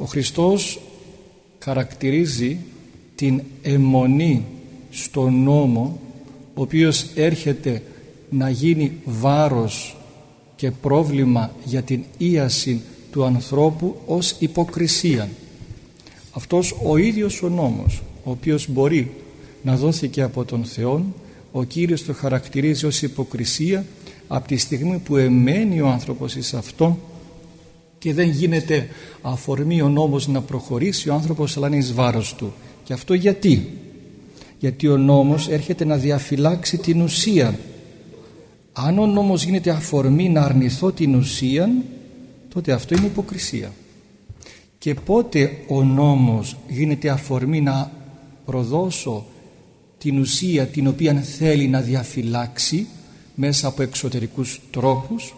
Ο Χριστός χαρακτηρίζει την αιμονή στον νόμο, ο οποίος έρχεται να γίνει βάρος και πρόβλημα για την ίαση του ανθρώπου, ως υποκρισία. Αυτός ο ίδιος ο νόμος, ο οποίος μπορεί να δόθηκε από τον Θεό, ο Κύριος το χαρακτηρίζει ως υποκρισία από τη στιγμή που εμένει ο άνθρωπος εις αυτό και δεν γίνεται αφορμή ο νόμος να προχωρήσει ο άνθρωπος, αλλά είναι εις βάρος του. Και αυτό γιατί ο νόμος έρχεται να διαφυλάξει την ουσία. Αν ο νόμος γίνεται αφορμή να αρνηθώ την ουσία, τότε αυτό είναι υποκρισία. Και πότε ο νόμος γίνεται αφορμή να προδώσω την ουσία την οποία θέλει να διαφυλάξει μέσα από εξωτερικούς τρόπους?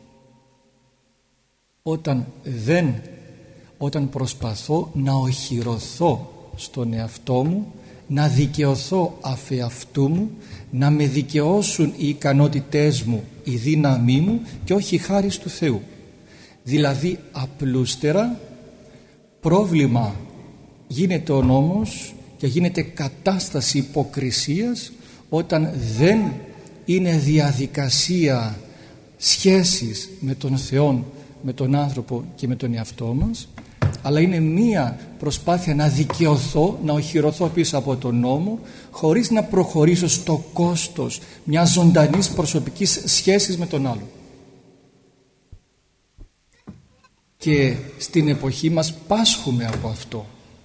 Όταν προσπαθώ να οχυρωθώ στον εαυτό μου, να δικαιωθώ αφ' εαυτού μου, να με δικαιώσουν οι ικανότητές μου, η δύναμή μου και όχι η χάρις του Θεού. Δηλαδή απλούστερα, πρόβλημα γίνεται ο νόμος και γίνεται κατάσταση υποκρισίας όταν δεν είναι διαδικασία σχέσης με τον Θεό, με τον άνθρωπο και με τον εαυτό μας, αλλά είναι μία προσπάθεια να δικαιωθώ, να οχυρωθώ πίσω από τον νόμο, χωρίς να προχωρήσω στο κόστος μιας ζωντανής προσωπικής σχέσης με τον άλλο. Και στην εποχή μας πάσχουμε από αυτό.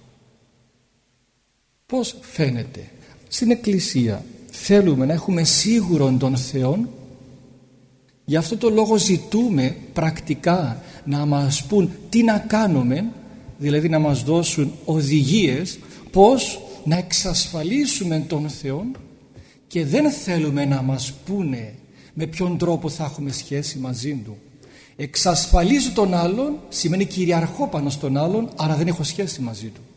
Πώς φαίνεται? Στην Εκκλησία θέλουμε να έχουμε σίγουρον τον Θεό, γι' αυτό το λόγο ζητούμε πρακτικά να μας πούν τι να κάνουμε, δηλαδή να μας δώσουν οδηγίες πώς να εξασφαλίσουμε τον Θεό, και δεν θέλουμε να μας πούνε με ποιον τρόπο θα έχουμε σχέση μαζί Του. Εξασφαλίζω τον άλλον σημαίνει κυριαρχώ πάνω στον άλλον, άρα δεν έχω σχέση μαζί Του.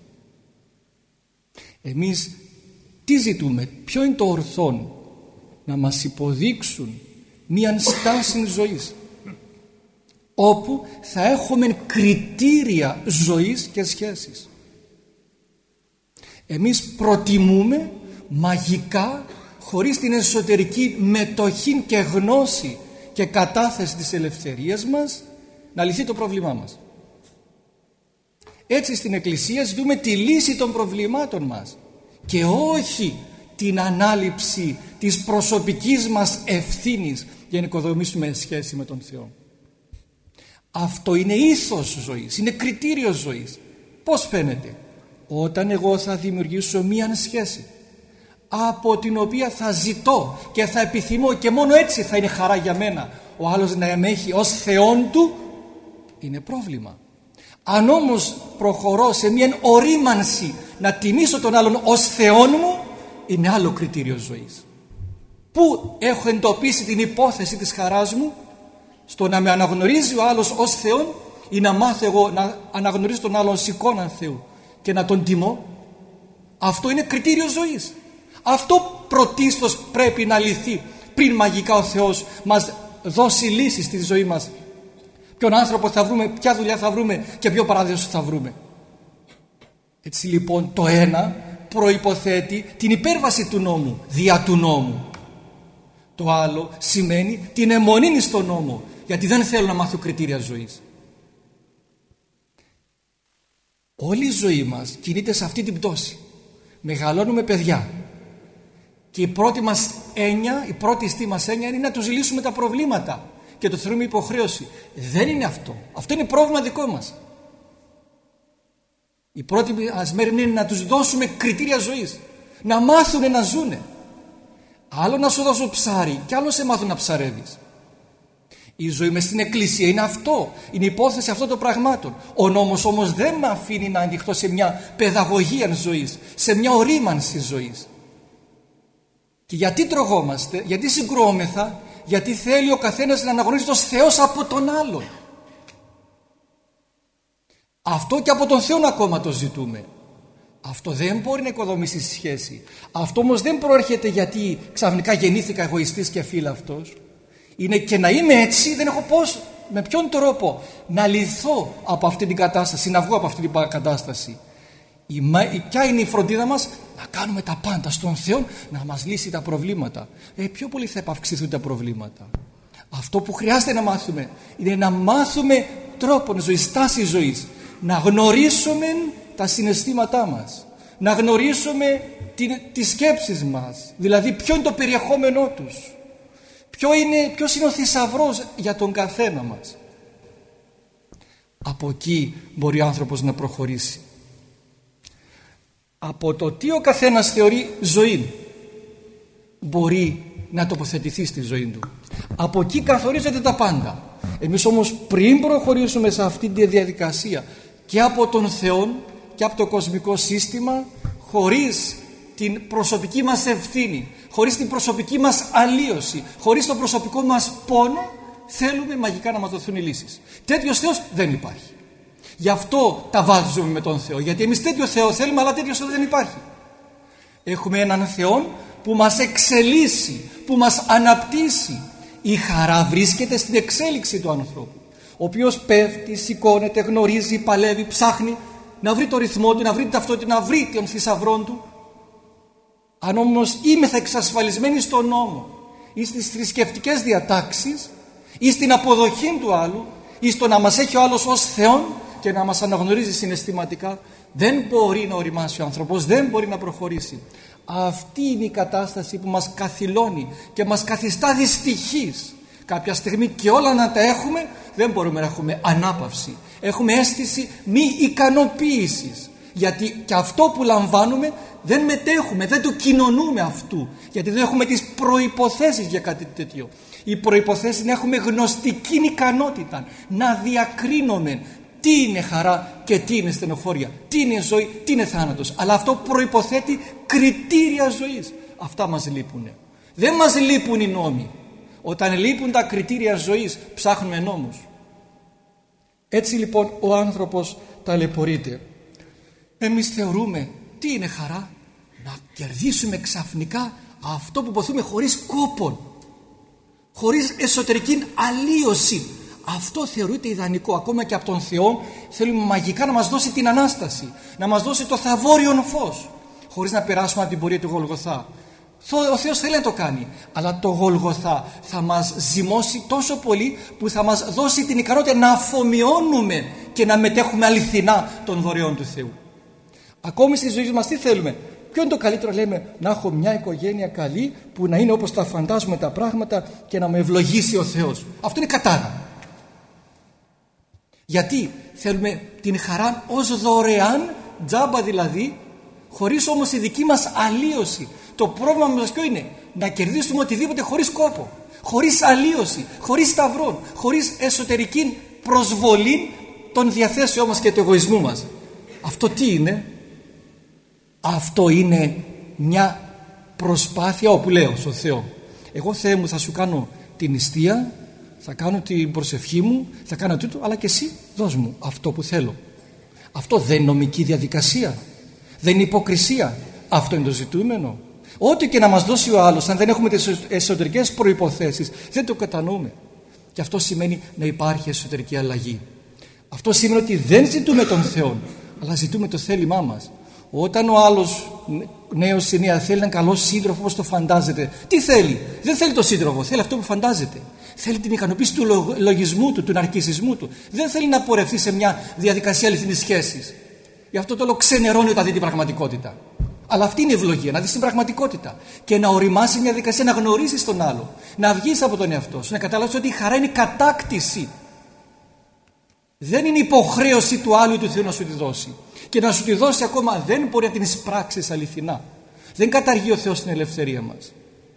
Εμείς τι ζητούμε? Ποιο είναι το ορθόν? Να μας υποδείξουν μίαν στάση ζωής όπου θα έχουμε κριτήρια ζωής και σχέσης. Εμείς προτιμούμε μαγικά, χωρίς την εσωτερική μετοχή και γνώση και κατάθεση της ελευθερίας μας, να λυθεί το πρόβλημά μας. Έτσι στην Εκκλησία ζητούμε τη λύση των προβλημάτων μας και όχι την ανάληψη της προσωπικής μας ευθύνης για να οικοδομήσουμε σχέση με τον Θεό. Αυτό είναι ήθος ζωής, είναι κριτήριο ζωής. Πώς φαίνεται? Όταν εγώ θα δημιουργήσω μία σχέση από την οποία θα ζητώ και θα επιθυμώ, και μόνο έτσι θα είναι χαρά για μένα, ο άλλος να με έχει ως Θεόν του, είναι πρόβλημα. Αν όμως προχωρώ σε μια ορίμανση να τιμήσω τον άλλον ως Θεόν μου, είναι άλλο κριτήριο ζωής. Πού έχω εντοπίσει την υπόθεση της χαράς μου? Στο να με αναγνωρίζει ο άλλος ως Θεόν, ή να μάθω εγώ να αναγνωρίζω τον άλλον ως εικόνα Θεού και να τον τιμώ? Αυτό είναι κριτήριο ζωής. Αυτό πρωτίστως πρέπει να λυθεί πριν μαγικά ο Θεός μας δώσει λύσεις στη ζωή μας. Ποιον άνθρωπο θα βρούμε, ποια δουλειά θα βρούμε και ποιο παράδεισο θα βρούμε. Έτσι λοιπόν το ένα προϋποθέτει την υπέρβαση του νόμου, δια του νόμου. Το άλλο σημαίνει την αιμονή στον νόμο, γιατί δεν θέλω να μάθω κριτήρια ζωής. Όλη η ζωή μας κινείται σε αυτή την πτώση. Μεγαλώνουμε παιδιά και η πρώτη μας έννοια, η πρώτη ιστή μας έννοια είναι να τους λύσουμε τα προβλήματα και το θεωρούμε υποχρέωση. Δεν είναι αυτό. Αυτό είναι πρόβλημα δικό μας. Η πρώτη μας μέρη είναι να τους δώσουμε κριτήρια ζωής, να μάθουν να ζουνε. Άλλο να σου δώσω ψάρι και άλλο σε μάθουν να ψαρεύεις. Η ζωή μες στην Εκκλησία είναι αυτό, είναι υπόθεση αυτών των πραγμάτων. Ο νόμος όμως δεν με αφήνει να ανοιχτώ σε μια παιδαγωγία ζωής, σε μια ορίμανση ζωής. Και γιατί τρογόμαστε, γιατί συγκρουόμεθα? Γιατί θέλει ο καθένας να αναγνωρίζει ως Θεός από τον άλλον. Αυτό και από τον Θεό ακόμα το ζητούμε. Αυτό δεν μπορεί να οικοδομήσει σχέση. Αυτό όμως δεν προέρχεται γιατί ξαφνικά γεννήθηκα εγωιστής και φύλαυτος. Είναι και να είμαι έτσι, δεν έχω πώς με ποιον τρόπο να λυθώ από αυτή την κατάσταση, να βγω από αυτή την κατάσταση? Ποια είναι η φροντίδα μας? Να κάνουμε τα πάντα στον Θεό να μας λύσει τα προβλήματα. Πιο πολύ θα επαυξηθούν τα προβλήματα. Αυτό που χρειάζεται να μάθουμε είναι να μάθουμε τρόπον ζωής, στάση ζωής, να γνωρίσουμε τα συναισθήματά μας, να γνωρίσουμε τις σκέψεις μας, δηλαδή ποιο είναι το περιεχόμενό τους, ποιος είναι ο θησαυρός για τον καθένα μας. Από εκεί μπορεί ο άνθρωπος να προχωρήσει. Από το τι ο καθένας θεωρεί ζωή μπορεί να τοποθετηθεί στη ζωή του. Από εκεί καθορίζονται τα πάντα. Εμείς όμως πριν προχωρήσουμε σε αυτή τη διαδικασία και από τον Θεό και από το κοσμικό σύστημα, χωρίς την προσωπική μας ευθύνη, χωρίς την προσωπική μας αλλίωση, χωρίς τον προσωπικό μας πόνο, θέλουμε μαγικά να μας δοθούν οι λύσεις. Τέτοιος Θεός δεν υπάρχει. Γι' αυτό τα βάζουμε με τον Θεό, γιατί εμείς τέτοιο Θεό θέλουμε, αλλά τέτοιος Θεό δεν υπάρχει. Έχουμε έναν Θεό που μας εξελίσσει, που μας αναπτύσσει. Η χαρά βρίσκεται στην εξέλιξη του ανθρώπου, ο οποίος πέφτει, σηκώνεται, γνωρίζει, παλεύει, ψάχνει να βρει το ρυθμό του, να βρει την ταυτότητα, να βρει τον θησαυρό του. Αν όμως είμεθα εξασφαλισμένοι στον νόμο ή στις θρησκευτικές διατάξεις ή στην αποδοχή του άλλου ή στο να μας έχει ο άλλος ως Θεόν και να μας αναγνωρίζει συναισθηματικά, δεν μπορεί να οριμάσει ο άνθρωπος, δεν μπορεί να προχωρήσει. Αυτή είναι η κατάσταση που μας καθυλώνει και μας καθιστά δυστυχείς. Κάποια στιγμή και όλα να τα έχουμε, δεν μπορούμε να έχουμε ανάπαυση. Έχουμε αίσθηση μη ικανοποίησης, γιατί και αυτό που λαμβάνουμε δεν μετέχουμε, δεν το κοινωνούμε αυτού, γιατί δεν έχουμε τις προϋποθέσεις για κάτι τέτοιο. Οι προϋποθέσεις είναι να έχουμε γνωστική ικανότητα, να διακρίνουμε τι είναι χαρά και τι είναι στενοχώρια, τι είναι ζωή, τι είναι θάνατος. Αλλά αυτό προϋποθέτει κριτήρια ζωής. Αυτά μας λείπουν. Δεν μας λείπουν οι νόμοι. Όταν λείπουν τα κριτήρια ζωής, ψάχνουμε νόμους. Έτσι λοιπόν ο άνθρωπος ταλαιπωρείται. Εμείς θεωρούμε τι είναι χαρά? Να κερδίσουμε ξαφνικά αυτό που ποθούμε χωρίς κόπον, χωρίς εσωτερική αλλίωση. Αυτό θεωρείται ιδανικό. Ακόμα και από τον Θεό θέλουμε μαγικά να μας δώσει την Ανάσταση, να μας δώσει το θαβόριον φως, χωρίς να περάσουμε από την πορεία του Γολγοθά. Ο Θεός θέλει να το κάνει, αλλά το Γολγοθά θα μας ζυμώσει τόσο πολύ που θα μας δώσει την ικανότητα να αφομοιώνουμε και να μετέχουμε αληθινά των δωρεών του Θεού. Ακόμη στη ζωή μας τι θέλουμε? Ποιο είναι το καλύτερο? Λέμε να έχω μια οικογένεια καλή που να είναι όπως τα φαντάζουμε τα πράγματα και να με ευλογήσει ο Θεός. Αυτό είναι κατάρα. Γιατί θέλουμε την χαρά ως δωρεάν, τζάμπα δηλαδή, χωρίς όμως η δική μας αλλίωση. Το πρόβλημα μας ποιο είναι? Να κερδίσουμε οτιδήποτε χωρίς κόπο, χωρίς αλλίωση, χωρίς σταυρό, χωρίς εσωτερική προσβολή των διαθέσεών μας και του εγωισμού μας. Αυτό τι είναι? Αυτό είναι μια προσπάθεια όπου λέω στον Θεό, εγώ Θεέ μου θα σου κάνω την νηστεία, θα κάνω την προσευχή μου, θα κάνω τούτο, αλλά και εσύ δώσ' μου αυτό που θέλω. Αυτό δεν είναι νομική διαδικασία, δεν είναι υποκρισία. Αυτό είναι το ζητούμενο. Ό,τι και να μας δώσει ο άλλος, αν δεν έχουμε τις εσωτερικές προϋποθέσεις, δεν το κατανοούμε. Και αυτό σημαίνει να υπάρχει εσωτερική αλλαγή. Αυτό σημαίνει ότι δεν ζητούμε τον Θεό, αλλά ζητούμε το θέλημά μας. Όταν ο άλλος νέος ή νέα θέλει έναν καλό σύντροφο όπως το φαντάζεται, τι θέλει? Δεν θέλει το σύντροφο, θέλει αυτό που φαντάζεται. Θέλει την ικανοποίηση του λογισμού του, του ναρκισσισμού του. Δεν θέλει να πορευτεί σε μια διαδικασία αληθινής σχέσης. Γι' αυτό το λόγο ξενερώνει όταν δει την πραγματικότητα. Αλλά αυτή είναι η ευλογία, να δεις την πραγματικότητα και να οριμάσει μια διαδικασία, να γνωρίσεις τον άλλο, να βγεις από τον εαυτό σου, να καταλάβεις ότι η χαρά είναι κατάκτηση. Δεν είναι υποχρέωση του άλλου του Θεού να σου τη δώσει. Και να σου τη δώσει ακόμα δεν μπορεί να την εισπράξεις αληθινά. Δεν καταργεί ο Θεός την ελευθερία μας.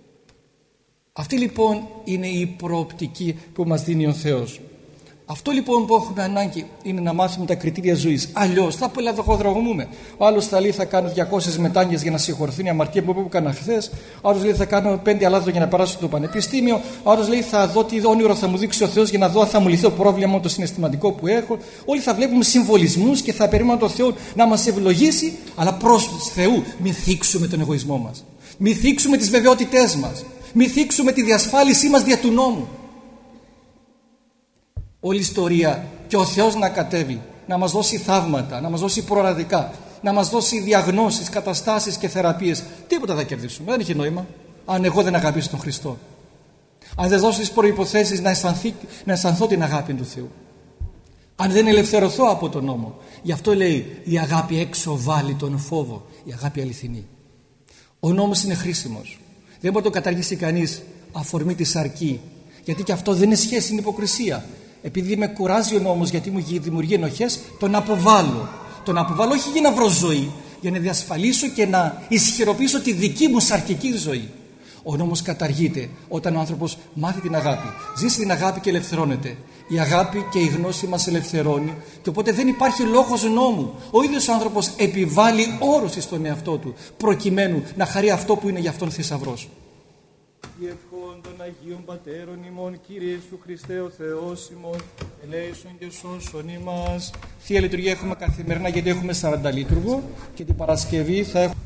Αυτή λοιπόν είναι η προοπτική που μας δίνει ο Θεός. Αυτό λοιπόν που έχουμε ανάγκη είναι να μάθουμε τα κριτήρια ζωής. Αλλιώς θα πελαδοχοδρομούμε. Ο άλλος θα λέει θα κάνω 200 μετάνοιες για να συγχωρηθεί η αμαρτία που έκανα χθες. Ο άλλος λέει θα κάνω 5 αλάθη για να περάσω στο πανεπιστήμιο. Ο άλλος λέει θα δω τι όνειρο θα μου δείξει ο Θεός για να δω αν θα μου λυθεί το πρόβλημα το συναισθηματικό που έχω. Όλοι θα βλέπουμε συμβολισμούς και θα περιμένουμε τον Θεό να μας ευλογήσει. Αλλά προς Θεού μην θίξουμε τον εγωισμό μας. Μην θίξουμε τις βεβαιότητές μας. Μην θίξουμε τη διασφάλισή μας δια του νόμου. όλη η ιστορία και ο Θεός να κατέβει, να μας δώσει θαύματα, να μας δώσει προορατικά, να μας δώσει διαγνώσεις, καταστάσεις και θεραπείες, τίποτα θα κερδίσουμε. Δεν έχει νόημα αν εγώ δεν αγαπήσω τον Χριστό. Αν δεν δώσω τις προϋποθέσεις να αισθανθώ την αγάπη του Θεού. Αν δεν ελευθερωθώ από τον νόμο. Γι' αυτό λέει η αγάπη έξω βάλει τον φόβο. Η αγάπη αληθινή. Ο νόμος είναι χρήσιμος. Δεν μπορεί να το καταργήσει κανείς αφορμή τη σαρκή. Γιατί και αυτό δεν είναι σχέση, είναι υποκρισία. Επειδή με κουράζει ο νόμος, γιατί μου δημιουργεί ενοχές, τον αποβάλλω. Τον αποβάλλω όχι για να βρω ζωή, για να διασφαλίσω και να ισχυροποιήσω τη δική μου σαρκική ζωή. Ο νόμος καταργείται όταν ο άνθρωπος μάθει την αγάπη. Ζήσει την αγάπη και ελευθερώνεται. Η αγάπη και η γνώση μας ελευθερώνει και οπότε δεν υπάρχει λόγος νόμου. Ο ίδιος ο άνθρωπος επιβάλλει όρους στον εαυτό του προκειμένου να χαρεί αυτό που είναι για αυτόν θησαυρός. Η ευχών των Αγίων Πατέρων ημών, Κύριε Ιησού Χριστέ ο Θεός ημών, ελέησον και σώσον ημάς. Θεία Λειτουργία έχουμε καθημερινά γιατί έχουμε 40 λειτουργό και την Παρασκευή θα έχουμε